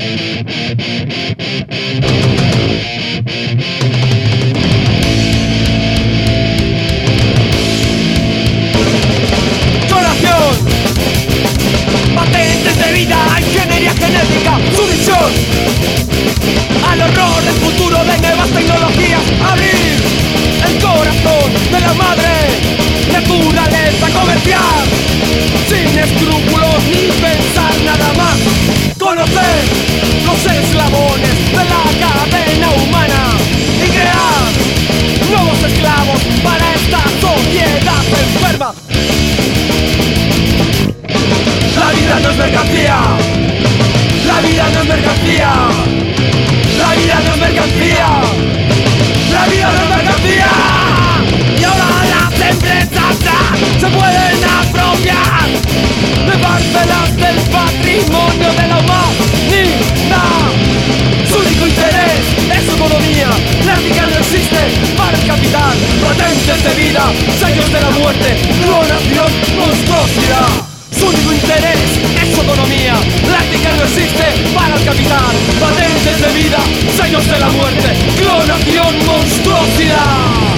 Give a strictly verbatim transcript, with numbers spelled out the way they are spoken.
Patentes de vida, ingeniería genética, su visión al horror del futuro de nuevas tecnologías. Abrir el corazón de la madre naturaleza comercial, sin escrúpulos ni pensar nada más. Conocer los eslabones de la cadena humana y crear nuevos esclavos para esta sociedad enferma. La vida no es mercancía. La vida no es mercancía. La vida no es mercancía. La vida no es mercancía. Y ahora las empresas ya se pueden apropiar de parcelas del patrimonio de la humanidad. Su único interés es su economía. La ética no existe para el capital. Patentes de vida, sellos de la muerte, clonación, monstruosidad. Su único interés es su economía. La ética no existe para el capital. Patentes de vida, sellos de la muerte, clonación, monstruosidad.